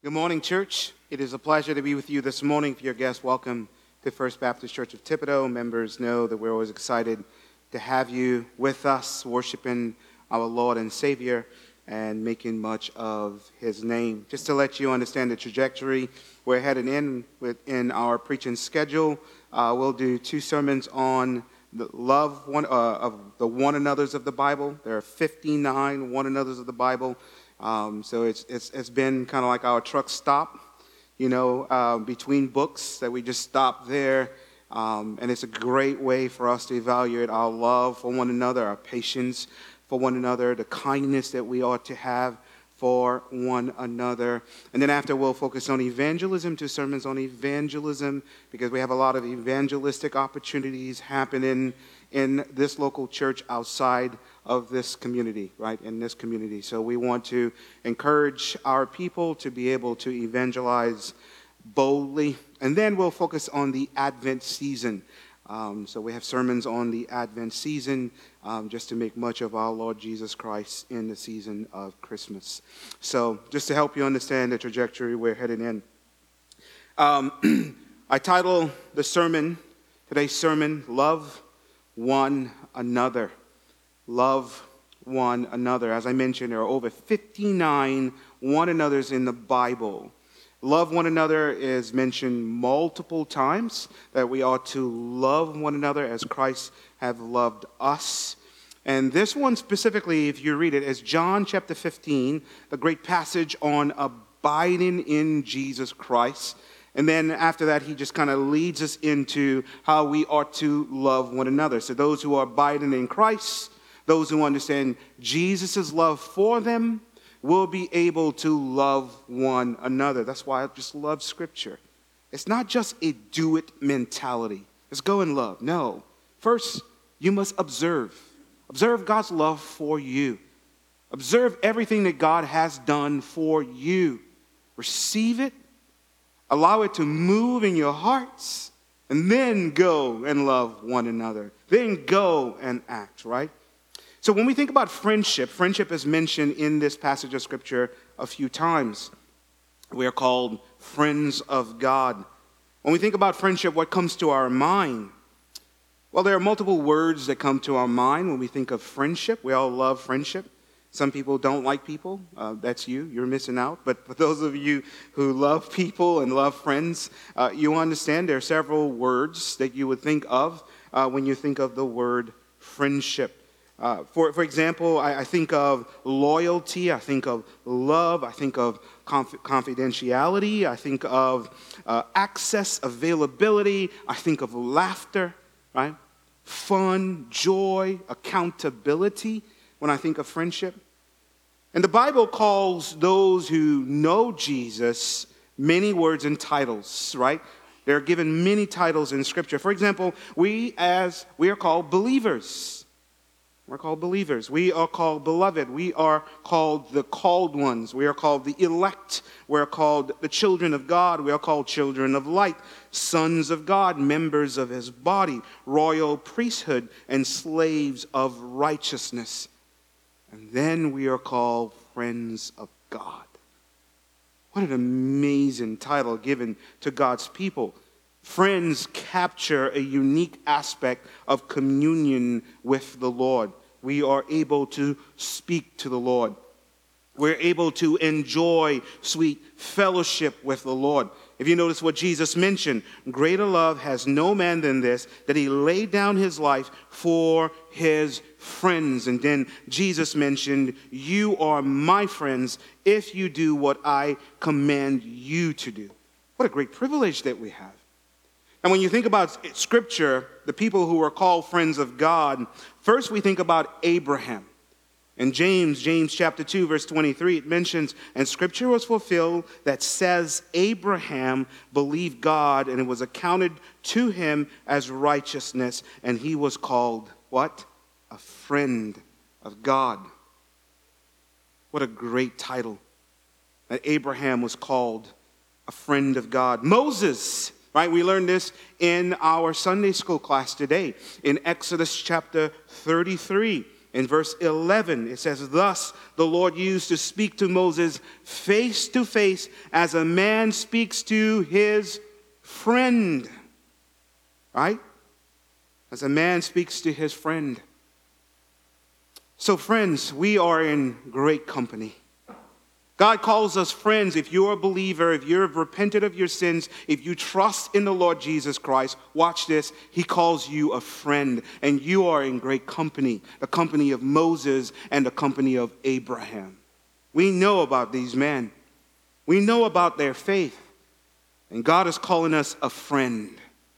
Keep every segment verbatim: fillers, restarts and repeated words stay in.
Good morning, church. It is a pleasure to be with you this morning. If you're a guest, welcome to First Baptist Church of Thibodaux. Members know that we're always excited to have you with us, worshiping our Lord and Savior and making much of His name. Just to let you understand the trajectory we're headed in within our preaching schedule, uh, we'll do two sermons on the love one, uh, of the one another's of the Bible. There are fifty-nine one another's of the Bible. Um, so it's, it's it's been kind of like our truck stop, you know, uh, between books that we just stop there. Um, and it's a great way for us to evaluate our love for one another, our patience for one another, the kindness that we ought to have for one another. And then after, we'll focus on evangelism, two sermons on evangelism, because we have a lot of evangelistic opportunities happening in this local church outside of this community, right, in this community. So we want to encourage our people to be able to evangelize boldly. And then we'll focus on the Advent season. Um, so we have sermons on the Advent season um, just to make much of our Lord Jesus Christ in the season of Christmas. So just to help you understand the trajectory we're headed in. Um, I title the sermon, today's sermon, Love One Another. Love one another. As I mentioned, there are over fifty-nine one another's in the Bible. Love one another is mentioned multiple times, that we ought to love one another as Christ have loved us. And this one specifically, if you read it, is John chapter fifteen, the great passage on abiding in Jesus Christ. And then after that, he just kind of leads us into how we ought to love one another. So those who are abiding in Christ, those who understand Jesus' love for them, will be able to love one another. That's why I just love Scripture. It's not just a do-it mentality. Let's go and love. No. First, you must observe. Observe God's love for you. Observe everything that God has done for you. Receive it. Allow it to move in your hearts. And then go and love one another. Then go and act, right? So when we think about friendship, friendship is mentioned in this passage of Scripture a few times. We are called friends of God. When we think about friendship, what comes to our mind? Well, there are multiple words that come to our mind when we think of friendship. We all love friendship. Some people don't like people. Uh, that's you. You're missing out. But for those of you who love people and love friends, uh, you understand there are several words that you would think of uh, when you think of the word friendship. Uh, for, for example, I, I think of loyalty, I think of love, I think of conf- confidentiality, I think of uh, access, availability, I think of laughter, right? Fun, joy, accountability when I think of friendship. And the Bible calls those who know Jesus many words and titles, right? They're given many titles in Scripture. For example, we as we are called believers. We're called believers. We are called beloved. We are called the called ones. We are called the elect. We are called the children of God. We are called children of light, sons of God, members of His body, royal priesthood, and slaves of righteousness. And then we are called friends of God. What an amazing title given to God's people. Friends capture a unique aspect of communion with the Lord. We are able to speak to the Lord. We're able to enjoy sweet fellowship with the Lord. If you notice what Jesus mentioned, greater love has no man than this, that He laid down His life for His friends. And then Jesus mentioned, you are my friends if you do what I command you to do. What a great privilege that we have. And when you think about Scripture, the people who are called friends of God, first we think about Abraham. In James, James chapter two, verse twenty-three, it mentions, and Scripture was fulfilled that says Abraham believed God, and it was accounted to him as righteousness, and he was called, what? A friend of God. What a great title. That Abraham was called a friend of God. Moses, right? We learned this in our Sunday school class today in Exodus chapter thirty-three. In verse eleven, it says, thus the Lord used to speak to Moses face to face as a man speaks to his friend. Right? As a man speaks to his friend. So friends, we are in great company. God calls us friends if you're a believer, if you've repented of your sins, if you trust in the Lord Jesus Christ. Watch this. He calls you a friend, and you are in great company, the company of Moses and the company of Abraham. We know about these men. We know about their faith, and God is calling us a friend.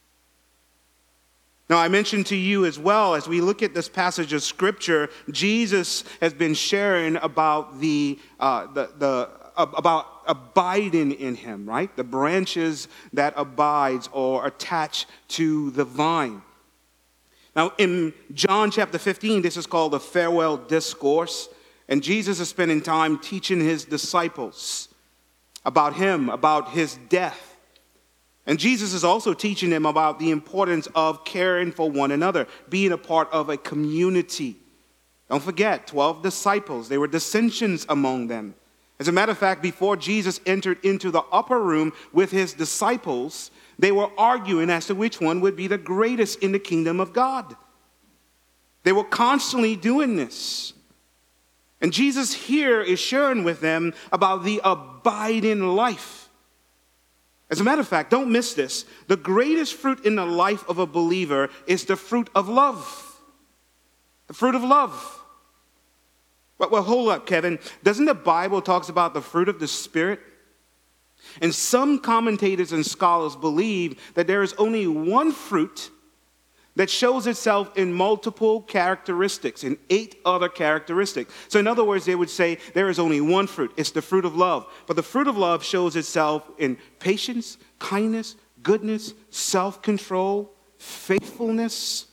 Now, I mentioned to you as well, as we look at this passage of Scripture, Jesus has been sharing about the, uh, the, the uh, about abiding in him, right? The branches that abides or attach to the vine. Now, in John chapter fifteen, this is called the farewell discourse, and Jesus is spending time teaching his disciples about him, about his death. And Jesus is also teaching them about the importance of caring for one another, being a part of a community. Don't forget, twelve disciples, there were dissensions among them. As a matter of fact, before Jesus entered into the upper room with his disciples, they were arguing as to which one would be the greatest in the kingdom of God. They were constantly doing this. And Jesus here is sharing with them about the abiding life. As a matter of fact, don't miss this. The greatest fruit in the life of a believer is the fruit of love. The fruit of love. But well, hold up, Kevin. Doesn't the Bible talk about the fruit of the Spirit? And some commentators and scholars believe that there is only one fruit that shows itself in multiple characteristics, in eight other characteristics. So in other words, they would say there is only one fruit. It's the fruit of love. But the fruit of love shows itself in patience, kindness, goodness, self-control, faithfulness.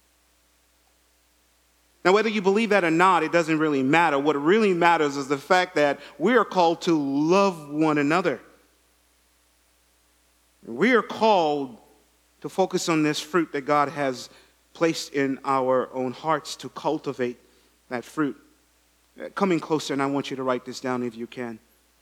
Now, whether you believe that or not, it doesn't really matter. What really matters is the fact that we are called to love one another. We are called to focus on this fruit that God has placed in our own hearts, to cultivate that fruit. Coming closer, and I want you to write this down if you can.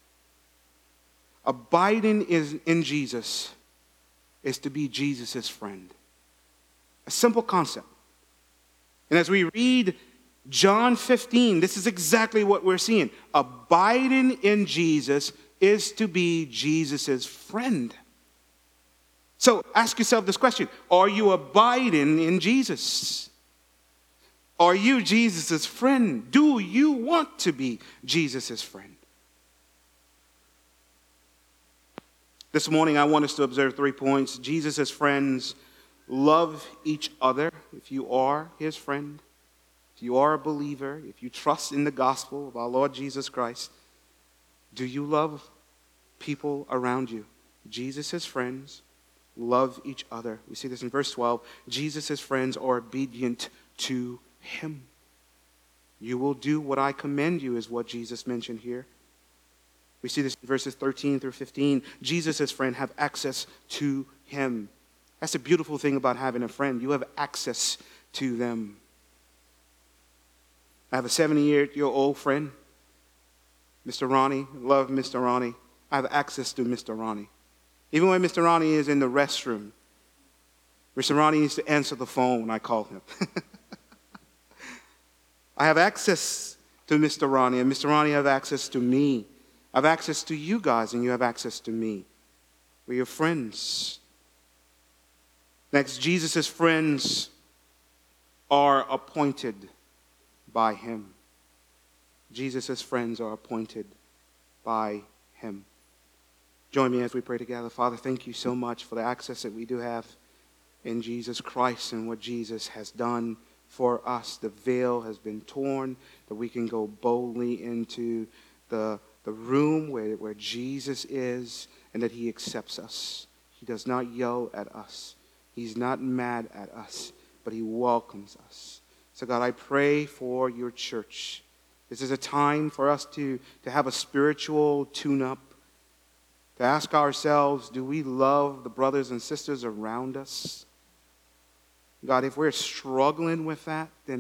Abiding is in Jesus is to be Jesus' friend. A simple concept. And as we read John fifteen, this is exactly what we're seeing. Abiding in Jesus is to be Jesus' friend. So ask yourself this question. Are you abiding in Jesus? Are you Jesus' friend? Do you want to be Jesus' friend? This morning I want us to observe three points. Jesus' friends love each other. If you are his friend, if you are a believer, if you trust in the gospel of our Lord Jesus Christ, do you love people around you? Jesus' friends love each other. We see this in verse twelve. Jesus' friends are obedient to him. You will do what I command you, is what Jesus mentioned here. We see this in verses thirteen through fifteen. Jesus' friends have access to him. That's the beautiful thing about having a friend. You have access to them. I have a seventy-year-old friend, Mister Ronnie. Love Mister Ronnie. I have access to Mister Ronnie. Even when Mister Ronnie is in the restroom, Mister Ronnie needs to answer the phone when I call him. I have access to Mister Ronnie, and Mister Ronnie has access to me. I have access to you guys, and you have access to me. We're your friends. Next, Jesus' friends are appointed by him. Jesus' friends are appointed by him. Join me as we pray together. Father, thank you so much for the access that we do have in Jesus Christ and what Jesus has done for us. The veil has been torn, that we can go boldly into the, the room where, where Jesus is, and that he accepts us. He does not yell at us. He's not mad at us, but he welcomes us. So God, I pray for your church. This is a time for us to, to have a spiritual tune-up, to ask ourselves, do we love the brothers and sisters around us? God, if we're struggling with that, then,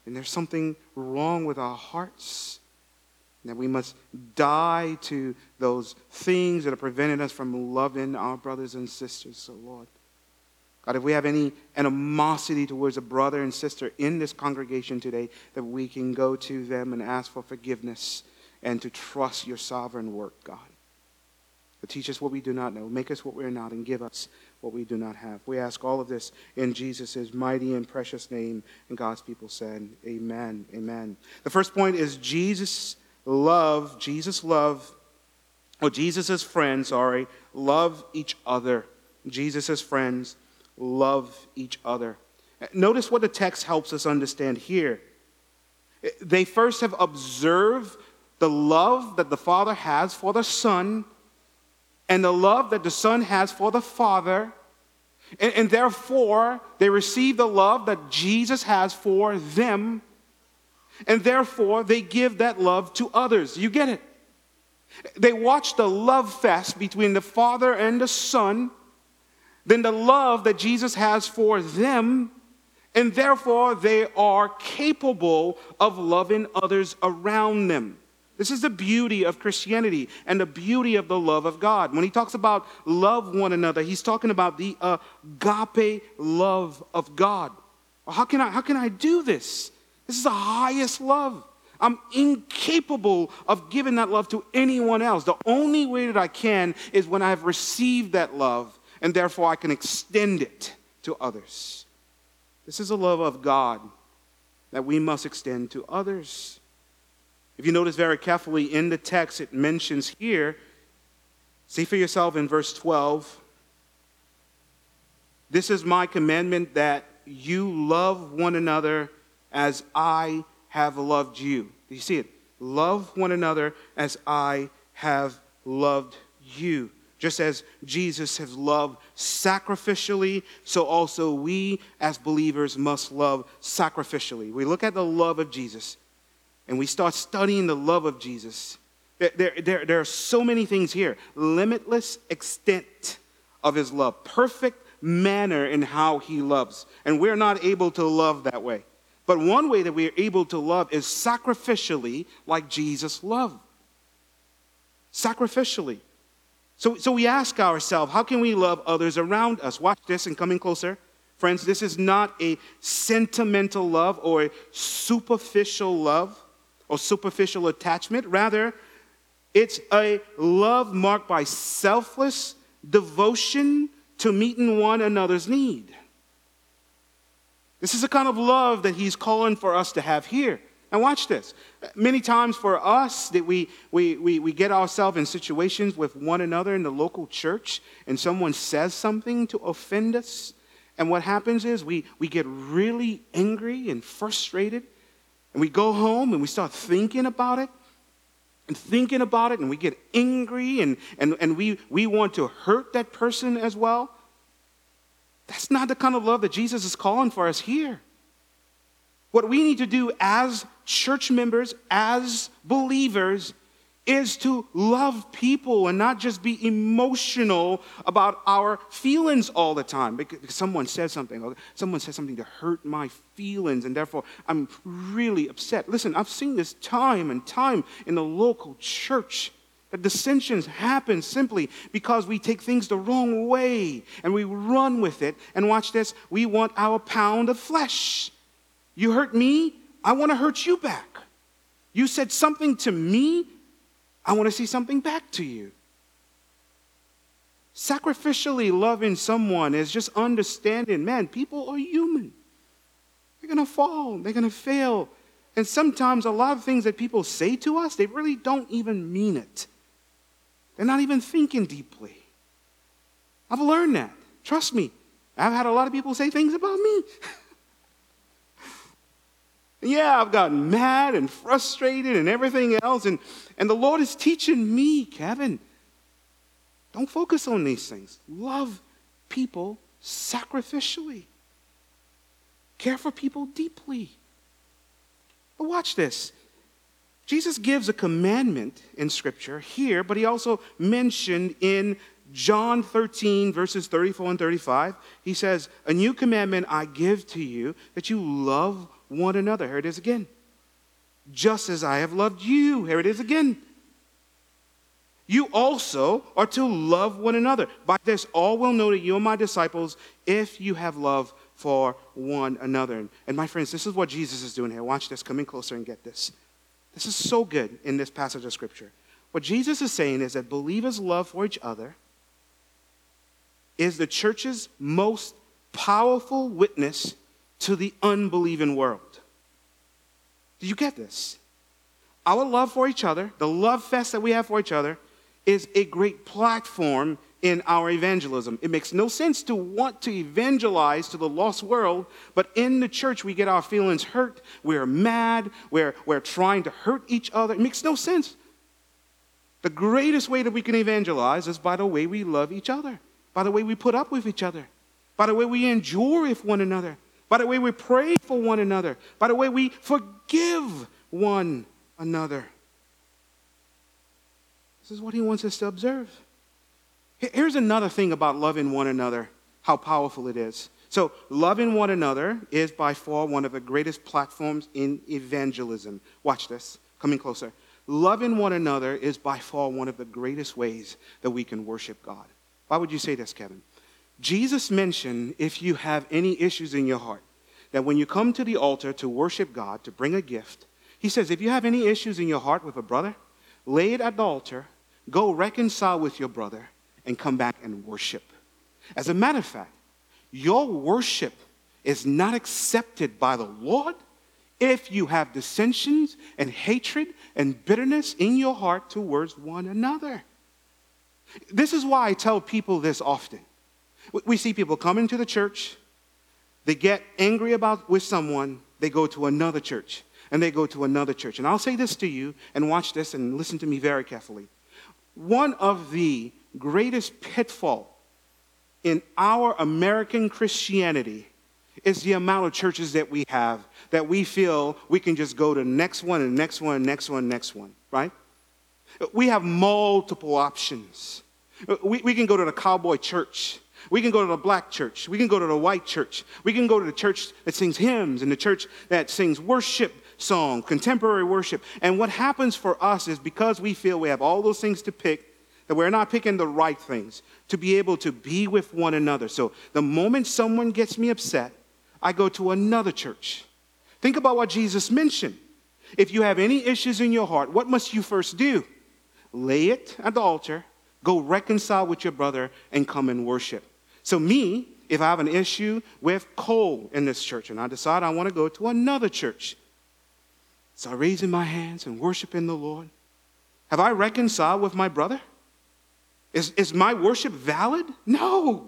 And there's something wrong with our hearts. That we must die to those things that are preventing us from loving our brothers and sisters. So, Lord, God, if we have any animosity towards a brother and sister in this congregation today, that we can go to them and ask for forgiveness and to trust your sovereign work, God. But teach us what we do not know. Make us what we are not and give us what we do not have. We ask all of this in Jesus' mighty and precious name. And God's people said, amen, amen. The first point is Jesus love, Jesus love, or Jesus' friends, sorry, love each other. Jesus' friends love each other. Notice what the text helps us understand here. They first have observed the love that the Father has for the Son and the love that the Son has for the Father. And, and therefore, they receive the love that Jesus has for them. And therefore, they give that love to others. You get it? They watch the love fest between the Father and the Son, then the love that Jesus has for them, and therefore they are capable of loving others around them. This is the beauty of Christianity and the beauty of the love of God. When he talks about love one another, he's talking about the agape love of God. Well, how can I, how can I do this? This is the highest love. I'm incapable of giving that love to anyone else. The only way that I can is when I've received that love, and therefore I can extend it to others. This is a love of God that we must extend to others. If you notice very carefully in the text, it mentions here, see for yourself in verse twelve, this is my commandment that you love one another as I have loved you. Do you see it? Love one another as I have loved you. Just as Jesus has loved sacrificially, so also we as believers must love sacrificially. We look at the love of Jesus and we start studying the love of Jesus. There, there, there, there are so many things here. Limitless extent of his love. Perfect manner in how he loves. And we're not able to love that way. But one way that we are able to love is sacrificially, like Jesus loved. Sacrificially. So, so we ask ourselves, how can we love others around us? Watch this and coming closer. Friends, this is not a sentimental love or a superficial love or superficial attachment. Rather, it's a love marked by selfless devotion to meeting one another's need. This is the kind of love that he's calling for us to have here. And watch this. Many times for us that we, we, we, we get ourselves in situations with one another in the local church and someone says something to offend us. And what happens is we, we get really angry and frustrated. And we go home and we start thinking about it. And thinking about it and we get angry and, and, and we, we want to hurt that person as well. That's not the kind of love that Jesus is calling for us here. What we need to do as church members, as believers, is to love people and not just be emotional about our feelings all the time. Because someone says something, or someone says something to hurt my feelings, and therefore I'm really upset. Listen, I've seen this time and time in the local church. That dissensions happen simply because we take things the wrong way and we run with it. And watch this, we want our pound of flesh. You hurt me, I want to hurt you back. You said something to me, I want to see something back to you. Sacrificially loving someone is just understanding, man, people are human. They're going to fall, they're going to fail. And sometimes a lot of things that people say to us, they really don't even mean it. They're not even thinking deeply. I've learned that. Trust me. I've had a lot of people say things about me. Yeah, I've gotten mad and frustrated and everything else. And, and the Lord is teaching me, Kevin, don't focus on these things. Love people sacrificially. Care for people deeply. But watch this. Jesus gives a commandment in Scripture here, but he also mentioned in John thirteen, verses thirty-four and thirty-five, he says, a new commandment I give to you, that you love one another. Here it is again. Just as I have loved you. Here it is again. You also are to love one another. By this, all will know that you are my disciples if you have love for one another. And my friends, this is what Jesus is doing here. Watch this. Come in closer and get this. This is so good in this passage of Scripture. What Jesus is saying is that believers' love for each other is the church's most powerful witness to the unbelieving world. Do you get this? Our love for each other, the love fest that we have for each other, is a great platform in our evangelism. It makes no sense to want to evangelize to the lost world, but in the church we get our feelings hurt, we're mad, we're, we're trying to hurt each other. It makes no sense. The greatest way that we can evangelize is by the way we love each other, by the way we put up with each other, by the way we endure with one another, by the way we pray for one another, by the way we forgive one another. This is what he wants us to observe. Here's another thing about loving one another, how powerful it is. So loving one another is by far one of the greatest platforms in evangelism. Watch this. Coming closer. Loving one another is by far one of the greatest ways that we can worship God. Why would you say this, Kevin? Jesus mentioned if you have any issues in your heart, that when you come to the altar to worship God, to bring a gift, he says if you have any issues in your heart with a brother, lay it at the altar, go reconcile with your brother, and come back and worship. As a matter of fact, your worship is not accepted by the Lord if you have dissensions and hatred and bitterness in your heart towards one another. This is why I tell people this often. We see people come into the church, they get angry about with someone, they go to another church, and they go to another church. And I'll say this to you, and watch this and listen to me very carefully. One of the greatest pitfall in our American Christianity is the amount of churches that we have that we feel we can just go to the next one and next one, next one, next one, right? We have multiple options. We, we can go to the cowboy church. We can go to the black church. We can go to the white church. We can go to the church that sings hymns and the church that sings worship song, contemporary worship. And what happens for us is because we feel we have all those things to pick, that we're not picking the right things to be able to be with one another. So the moment someone gets me upset, I go to another church. Think about what Jesus mentioned. If you have any issues in your heart, what must you first do? Lay it at the altar, go reconcile with your brother, and come and worship. So me, if I have an issue with Cole in this church and I decide I want to go to another church, start raising my hands and worshiping the Lord, have I reconciled with my brother? Is, is my worship valid? No.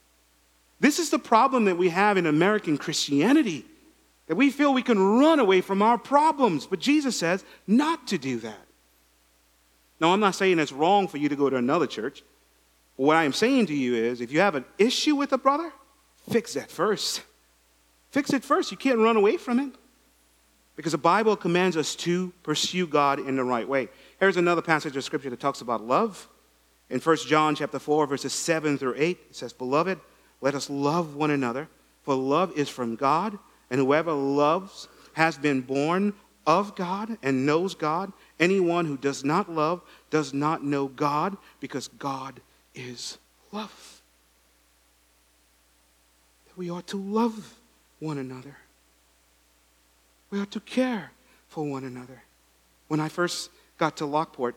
This is the problem that we have in American Christianity, that we feel we can run away from our problems. But Jesus says not to do that. Now, I'm not saying it's wrong for you to go to another church. What I am saying to you is if you have an issue with a brother, fix that first. Fix it first. You can't run away from it. Because the Bible commands us to pursue God in the right way. Here's another passage of Scripture that talks about love. In First John chapter four, verses seven through eight, it says, Beloved, let us love one another, for love is from God, and whoever loves has been born of God and knows God. Anyone who does not love does not know God, because God is love. We ought to love one another. We ought to care for one another. When I first got to Lockport,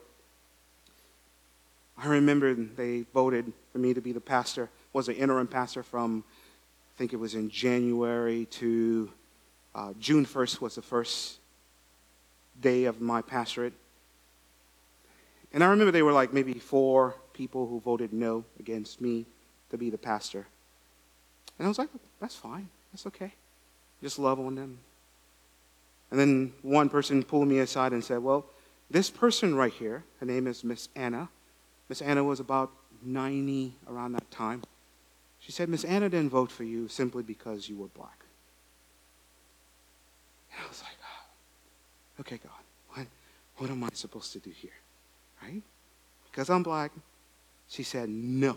I remember they voted for me to be the pastor, was an interim pastor from, I think it was in January to uh, June first was the first day of my pastorate. And I remember they were like maybe four people who voted no against me to be the pastor. And I was like, that's fine. That's okay. Just love on them. And then one person pulled me aside and said, well, this person right here, her name is Miss Anna. Miss Anna was about ninety around that time. She said, Miss Anna didn't vote for you simply because you were black. And I was like, oh, okay, God, what, what am I supposed to do here? Right? Because I'm black. She said, no.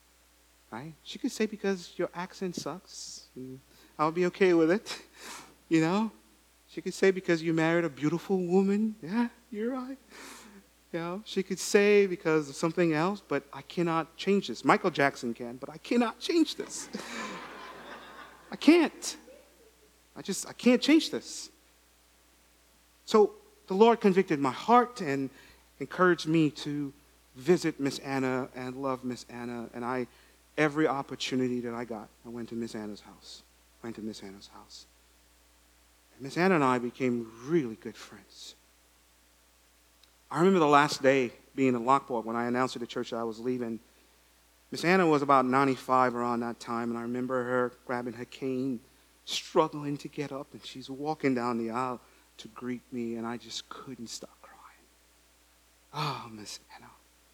Right? She could say because your accent sucks. And I'll be okay with it. You know? She could say because you married a beautiful woman. Yeah, you're right. You know, she could say because of something else, but I cannot change this. Michael Jackson can, but I cannot change this. I can't. I just, I can't change this. So the Lord convicted my heart and encouraged me to visit Miss Anna and love Miss Anna. And I, every opportunity that I got, I went to Miss Anna's house. Went to Miss Anna's house. And Miss Anna and I became really good friends. I remember the last day being in Lockport when I announced to the church that I was leaving. Miss Anna was about ninety-five around that time, and I remember her grabbing her cane, struggling to get up, and she's walking down the aisle to greet me, and I just couldn't stop crying. Oh, Miss Anna.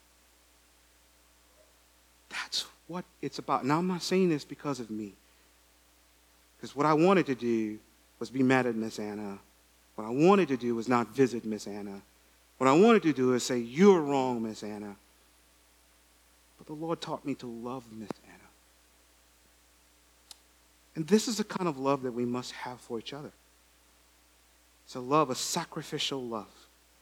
That's what it's about. Now, I'm not saying this because of me, because what I wanted to do was be mad at Miss Anna. What I wanted to do was not visit Miss Anna. What I wanted to do is say, you're wrong, Miss Anna. But the Lord taught me to love Miss Anna. And this is the kind of love that we must have for each other. It's a love, a sacrificial love.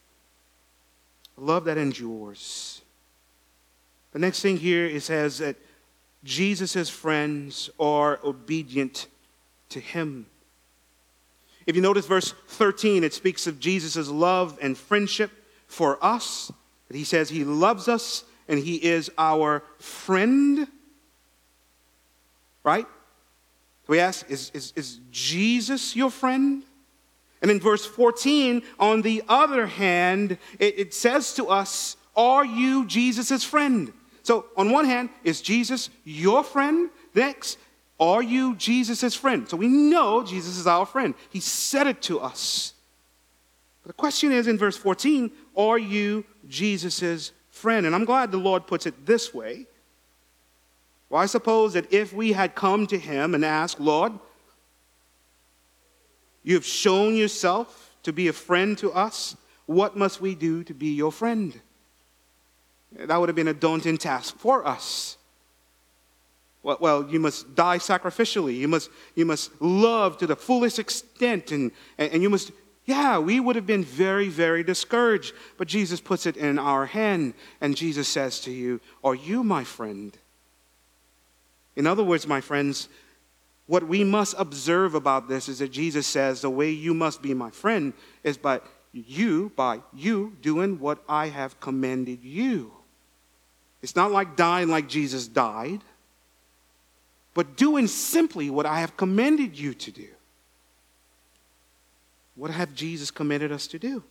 A love that endures. The next thing here, it says that Jesus' friends are obedient to him. If you notice verse thirteen, it speaks of Jesus' love and friendship for us. That he says he loves us and he is our friend. Right? So we ask, is, is, is Jesus your friend? And in verse fourteen, on the other hand, it, it says to us, are you Jesus' friend? So on one hand, is Jesus your friend? Next, are you Jesus' friend? So we know Jesus is our friend. He said it to us. But the question is in verse fourteen, are you Jesus' friend? And I'm glad the Lord puts it this way. Well, I suppose that if we had come to him and asked, Lord, you have shown yourself to be a friend to us. What must we do to be your friend? That would have been a daunting task for us. Well, you must die sacrificially. You must, you must love to the fullest extent. And, and you must, yeah, we would have been very, very discouraged. But Jesus puts it in our hand. And Jesus says to you, are you my friend? In other words, my friends, what we must observe about this is that Jesus says the way you must be my friend is by you, by you doing what I have commanded you. It's not like dying like Jesus died, but doing simply what I have commanded you to do. What have Jesus commanded us to do?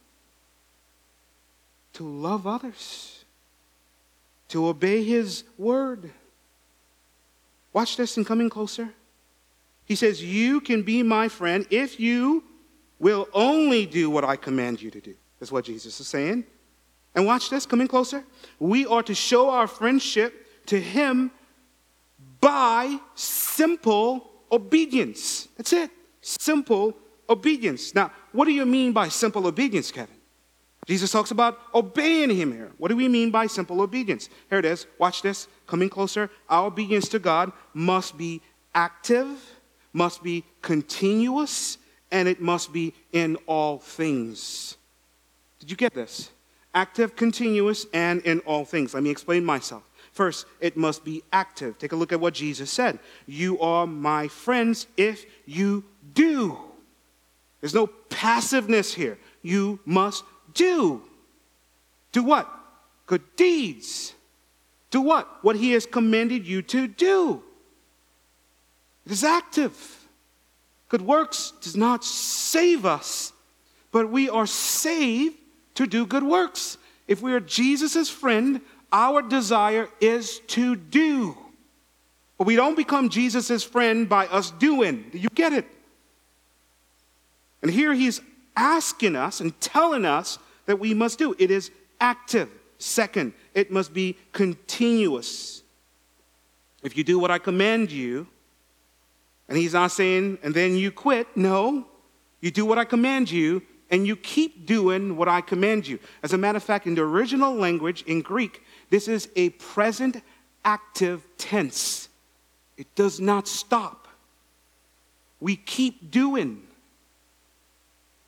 To love others. To obey his word. Watch this and coming closer. He says, you can be my friend if you will only do what I command you to do. That's what Jesus is saying. And watch this, coming closer. We are to show our friendship to him by simple obedience. That's it. Simple obedience. Now, what do you mean by simple obedience, Kevin? Jesus talks about obeying him here. What do we mean by simple obedience? Here it is. Watch this. Coming closer. Our obedience to God must be active, must be continuous, and it must be in all things. Did you get this? Active, continuous, and in all things. Let me explain myself. First, it must be active. Take a look at what Jesus said. You are my friends if you do. There's no passiveness here. You must do. Do what? Good deeds. Do what? What he has commanded you to do. It is active. Good works does not save us, but we are saved to do good works. If we are Jesus' friend, our desire is to do. But we don't become Jesus' friend by us doing. Do you get it? And here he's asking us and telling us that we must do. It is active. Second, it must be continuous. If you do what I command you, and he's not saying, and then you quit. No, you do what I command you, and you keep doing what I command you. As a matter of fact, in the original language, in Greek, this is a present active tense. It does not stop. We keep doing.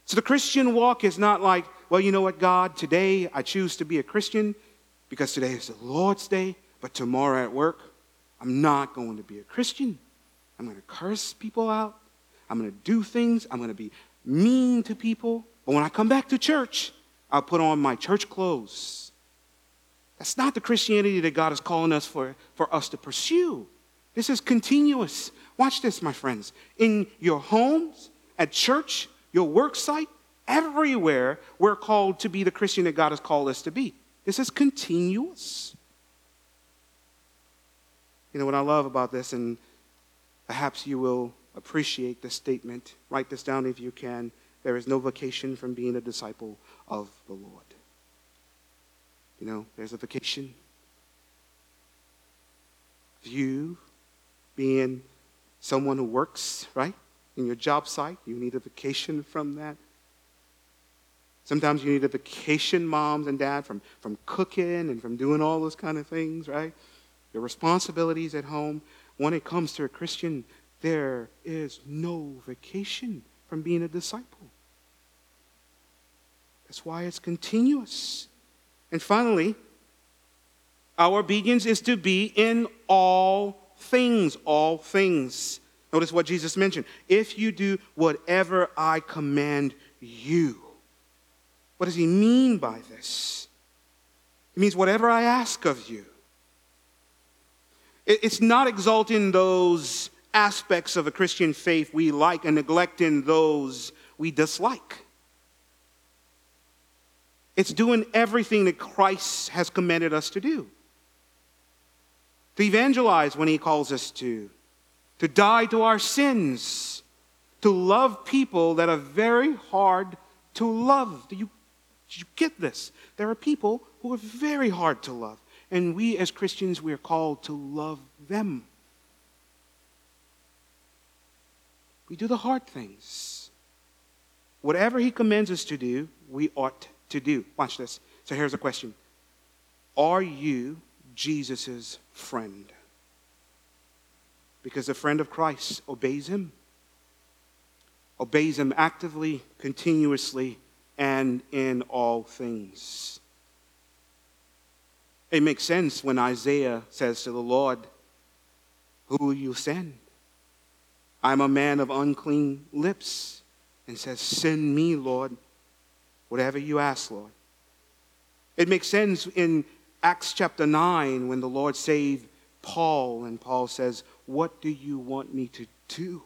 So the Christian walk is not like, well, you know what, God, today I choose to be a Christian because today is the Lord's day, but tomorrow at work, I'm not going to be a Christian. I'm going to curse people out. I'm going to do things. I'm going to be mean to people. But when I come back to church, I'll put on my church clothes. That's not the Christianity that God is calling us for, for us to pursue. This is continuous. Watch this, my friends. In your homes, at church, your work site, everywhere, we're called to be the Christian that God has called us to be. This is continuous. You know what I love about this, and perhaps you will appreciate this statement. Write this down if you can. There is no vacation from being a disciple of the Lord. You know, there's a vacation. You being someone who works, right, in your job site, you need a vacation from that. Sometimes you need a vacation, moms and dad, from, from cooking and from doing all those kind of things, right? Your responsibilities at home. When it comes to a Christian, there is no vacation from being a disciple. That's why it's continuous. And finally, our obedience is to be in all things, all things. Notice what Jesus mentioned. If you do whatever I command you. What does he mean by this? It means whatever I ask of you. It's not exalting those aspects of a Christian faith we like and neglecting those we dislike. It's doing everything that Christ has commanded us to do. To evangelize when he calls us to. To die to our sins. To love people that are very hard to love. Do you, do you get this? There are people who are very hard to love. And we as Christians, we are called to love them. We do the hard things. Whatever he commands us to do, we ought to do. Watch this. So here's a question. Are you Jesus' friend? Because the friend of Christ obeys him. Obeys him actively, continuously, and in all things. It makes sense when Isaiah says to the Lord, who will you send? I'm a man of unclean lips. And says, send me, Lord, whatever you ask, Lord. It makes sense in Acts chapter nine when the Lord saved Paul. And Paul says, what do you want me to do?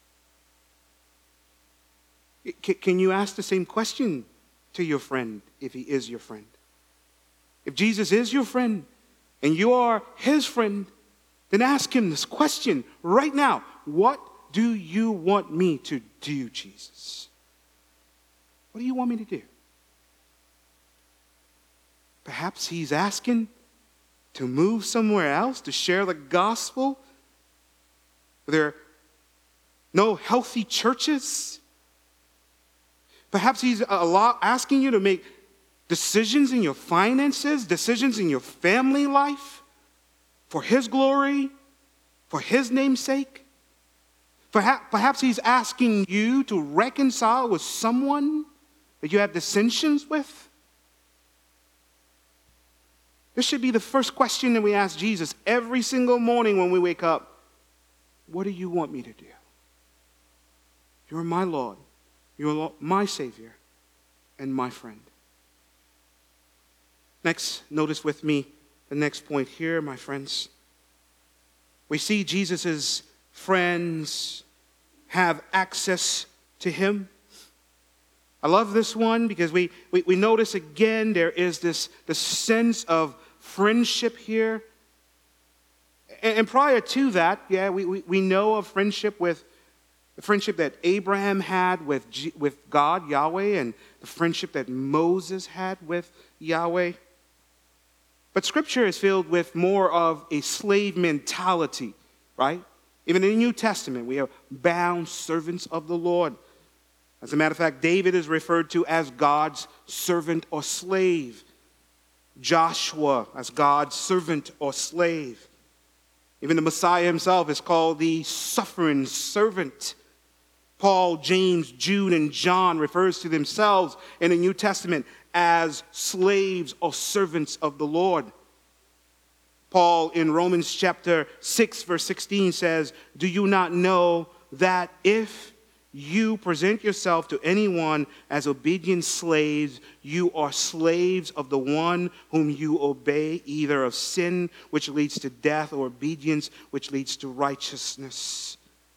Can you ask the same question to your friend if he is your friend? If Jesus is your friend and you are his friend, then ask him this question right now. What do you want me to do, Jesus? What do you want me to do? Perhaps he's asking to move somewhere else to share the gospel. There are no healthy churches. Perhaps he's a lot asking you to make decisions in your finances, decisions in your family life, for his glory, for his name's sake. Perhaps, perhaps he's asking you to reconcile with someone that you have dissensions with. This should be the first question that we ask Jesus every single morning when we wake up. What do you want me to do? You're my Lord. You're my Savior and my friend. Next, notice with me the next point here, my friends. We see Jesus' friends have access to him. I love this one because we, we, we notice again there is this, this sense of friendship here. And, and prior to that, yeah, we, we, we know of friendship with the friendship that Abraham had with, G, with God, Yahweh, and the friendship that Moses had with Yahweh. But Scripture is filled with more of a slave mentality, right? Even in the New Testament, we are bound servants of the Lord. As a matter of fact, David is referred to as God's servant or slave. Joshua as God's servant or slave. Even the Messiah himself is called the suffering servant. Paul, James, Jude, and John refers to themselves in the New Testament as slaves or servants of the Lord. Paul in Romans chapter six, verse sixteen says, "Do you not know that if you present yourself to anyone as obedient slaves, you are slaves of the one whom you obey, either of sin, which leads to death, or obedience, which leads to righteousness?"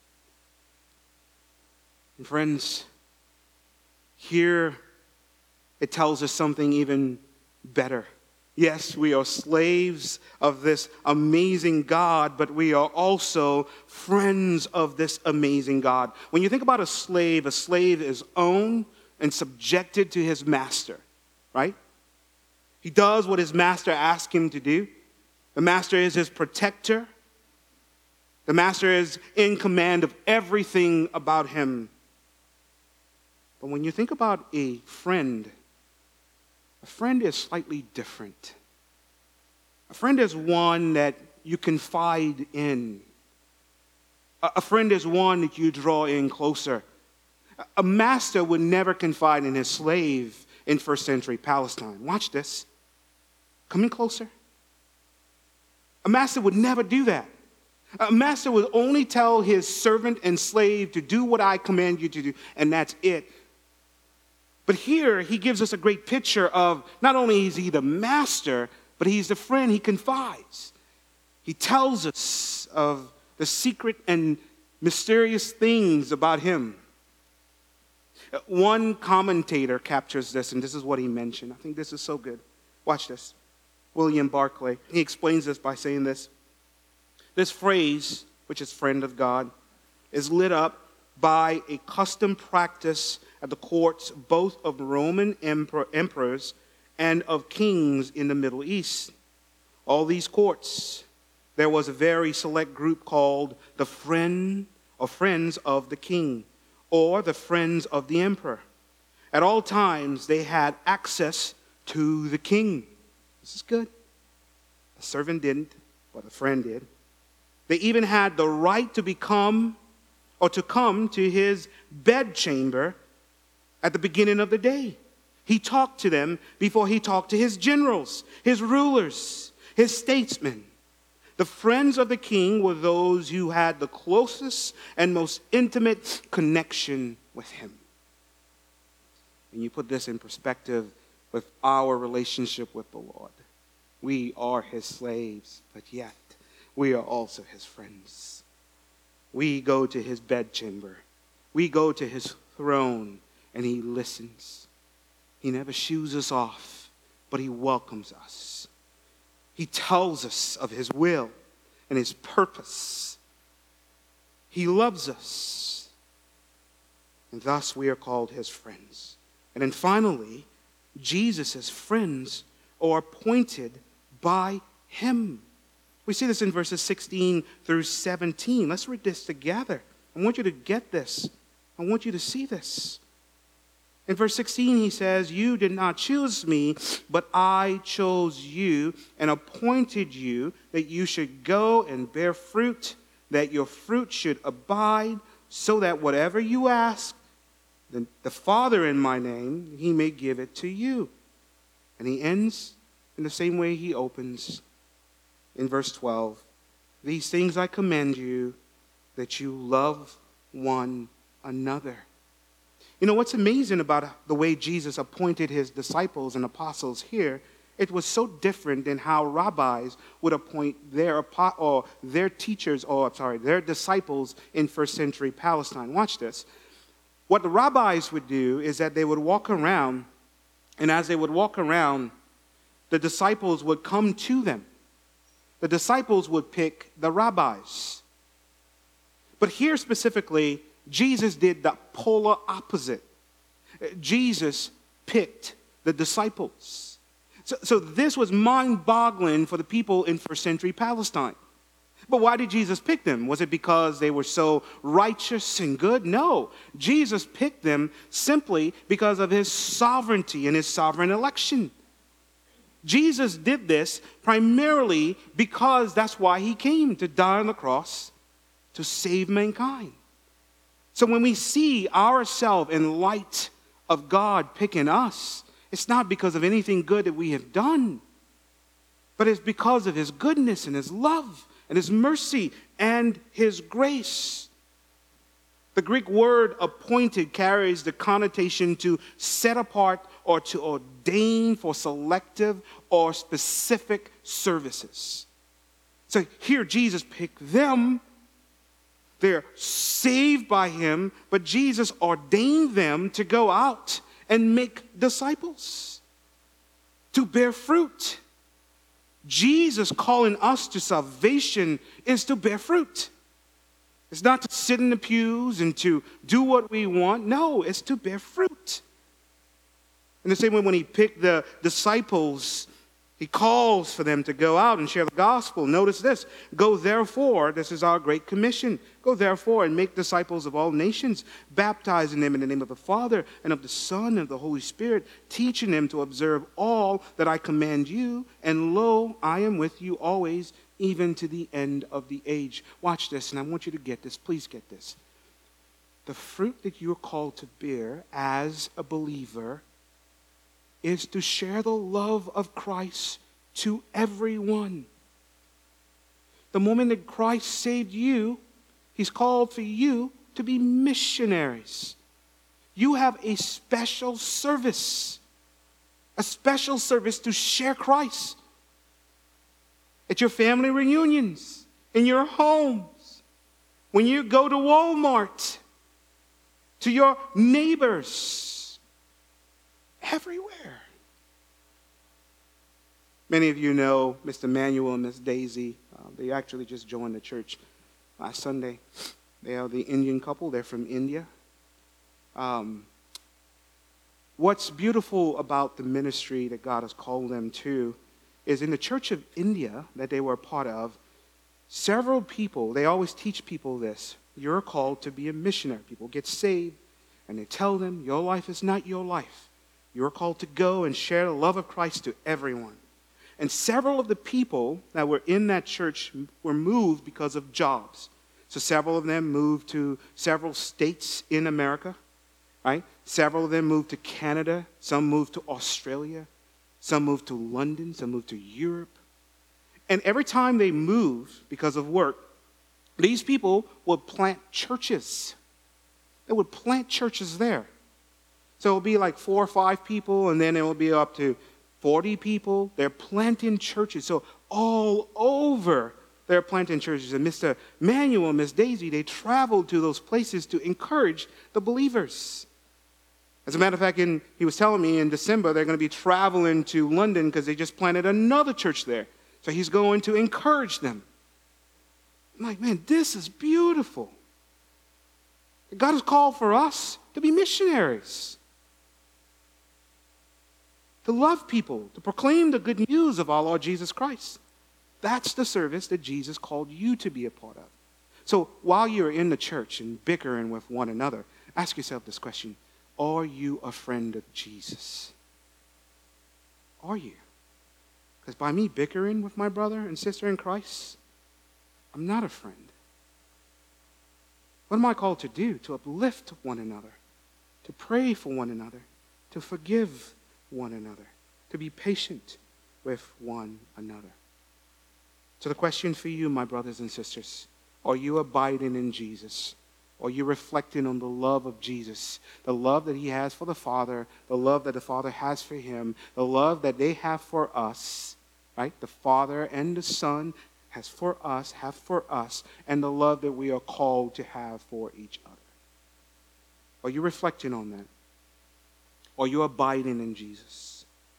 And friends, here it tells us something even better. Yes, we are slaves of this amazing God, but we are also friends of this amazing God. When you think about a slave, a slave is owned and subjected to his master, right? He does what his master asks him to do. The master is his protector. The master is in command of everything about him. But when you think about a friend, a friend is slightly different. A friend is one that you confide in. A friend is one that you draw in closer. A master would never confide in his slave in first century Palestine. Watch this. Come in closer. A master would never do that. A master would only tell his servant and slave to do what I command you to do, and that's it. But here he gives us a great picture of not only is he the master, but he's the friend he confides. He tells us of the secret and mysterious things about him. One commentator captures this, and this is what he mentioned. I think this is so good. Watch this. William Barclay. He explains this by saying this. This phrase, which is friend of God, is lit up by a custom practice at the courts both of Roman emperor, emperors and of kings in the Middle East. All these courts, there was a very select group called the friend or friends of the king, or the friends of the emperor. At all times, they had access to the king. This is good. A servant didn't, but a friend did. They even had the right to become or to come to his bedchamber at the beginning of the day. He talked to them before he talked to his generals, his rulers, his statesmen. The friends of the king were those who had the closest and most intimate connection with him. And you put this in perspective with our relationship with the Lord. We are his slaves, but yet we are also his friends. We go to his bedchamber. We go to his throne, and he listens. He never shoos us off, but he welcomes us. He tells us of his will and his purpose. He loves us, and thus we are called his friends. And then finally, Jesus' friends are appointed by him. We see this in verses sixteen through seventeen. Let's read this together. I want you to get this. I want you to see this. In verse sixteen, he says, "You did not choose me, but I chose you and appointed you that you should go and bear fruit, that your fruit should abide, so that whatever you ask the, the Father in my name, he may give it to you." And he ends in the same way he opens. In verse twelve, "These things I command you, that you love one another." You know, what's amazing about the way Jesus appointed his disciples and apostles here, it was so different than how rabbis would appoint their or their teachers, or sorry, their disciples in first century Palestine. Watch this. What the rabbis would do is that they would walk around, and as they would walk around, the disciples would come to them. The disciples would pick the rabbis. But here specifically, Jesus did the polar opposite. Jesus picked the disciples. So, so this was mind-boggling for the people in first century Palestine. But why did Jesus pick them? Was it because they were so righteous and good? No. Jesus picked them simply because of his sovereignty and his sovereign election. Jesus did this primarily because that's why he came, to die on the cross, to save mankind. So when we see ourselves in light of God picking us, it's not because of anything good that we have done, but it's because of his goodness and his love and his mercy and his grace. The Greek word appointed carries the connotation to set apart or to ordain for selective or specific services. So here Jesus picked them. They're saved by him, but Jesus ordained them to go out and make disciples, to bear fruit. Jesus calling us to salvation is to bear fruit. It's not to sit in the pews and to do what we want. No, it's to bear fruit. In the same way, when he picked the disciples, he calls for them to go out and share the gospel. Notice this. Go therefore, this is our great commission. Go therefore and make disciples of all nations, baptizing them in the name of the Father and of the Son and of the Holy Spirit, teaching them to observe all that I command you. And lo, I am with you always, even to the end of the age. Watch this, and I want you to get this. Please get this. The fruit that you're called to bear as a believer is to share the love of Christ to everyone. The moment that Christ saved you, he's called for you to be missionaries. You have a special service, a special service to share Christ at your family reunions, in your homes, when you go to Walmart, to your neighbors, everywhere. Many of you know Mister Manuel and Miss Daisy. Uh, they actually just joined the church last Sunday. They are the Indian couple. They're from India. Um, what's beautiful about the ministry that God has called them to is in the Church of India that they were a part of, several people, they always teach people this. You're called to be a missionary. People get saved, and they tell them, your life is not your life. You're called to go and share the love of Christ to everyone. And several of the people that were in that church were moved because of jobs. So several of them moved to several states in America, right? Several of them moved to Canada. Some moved to Australia. Some moved to London, some moved to Europe. And every time they moved because of work, these people would plant churches. They would plant churches there. So it would be like four or five people, and then it would be up to forty people. They're planting churches. So all over, they're planting churches. And Mister Manuel and Miss Daisy, they traveled to those places to encourage the believers. As a matter of fact, in, he was telling me in December they're going to be traveling to London because they just planted another church there. So he's going to encourage them. I'm like, man, this is beautiful. God has called for us to be missionaries, to love people, to proclaim the good news of our Lord Jesus Christ. That's the service that Jesus called you to be a part of. So while you're in the church and bickering with one another, ask yourself this question. Are you a friend of Jesus? Are you? Because by me bickering with my brother and sister in Christ, I'm not a friend. What am I called to do? To uplift one another, to pray for one another, to forgive one another, to be patient with one another. So the question for you, my brothers and sisters, are you abiding in Jesus? Are you reflecting on the love of Jesus, the love that he has for the Father, the love that the Father has for him, the love that they have for us, right? The Father and the Son has for us, have for us, and the love that we are called to have for each other. Are you reflecting on that? Are you abiding in Jesus?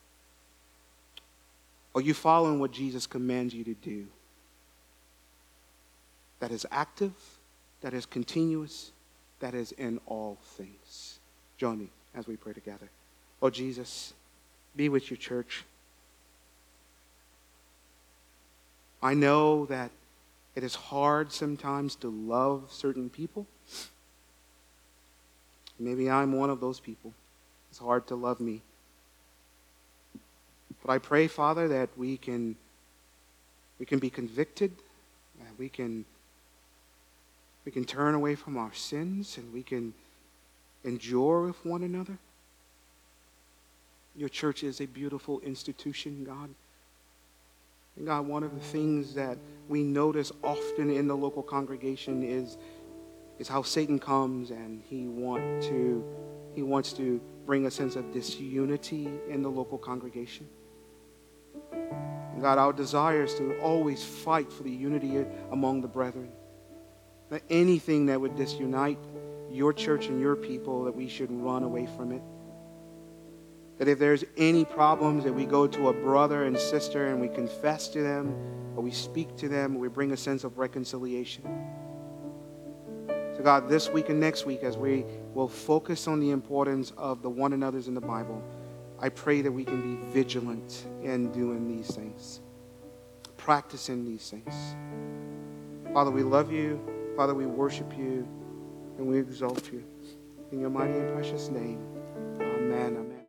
Are you following what Jesus commands you to do? That is active, that is continuous, that is in all things. Join me as we pray together. Lord Jesus, be with your church. I know that it is hard sometimes to love certain people. Maybe I'm one of those people. It's hard to love me. But I pray, Father, that we can, we can be convicted, that we can We can turn away from our sins and we can endure with one another. Your church is a beautiful institution, God. And God, one of the things that we notice often in the local congregation is, is how Satan comes and he want to he wants to bring a sense of disunity in the local congregation. And God, our desire is to always fight for the unity among the brethren. That anything that would disunite your church and your people, that we should run away from it. That if there's any problems, that we go to a brother and sister and we confess to them, or we speak to them, or we bring a sense of reconciliation. So God, this week and next week, as we will focus on the importance of the one another's in the Bible, I pray that we can be vigilant in doing these things, practicing these things. Father, we love you. Father, we worship you, and we exalt you. In your mighty and precious name.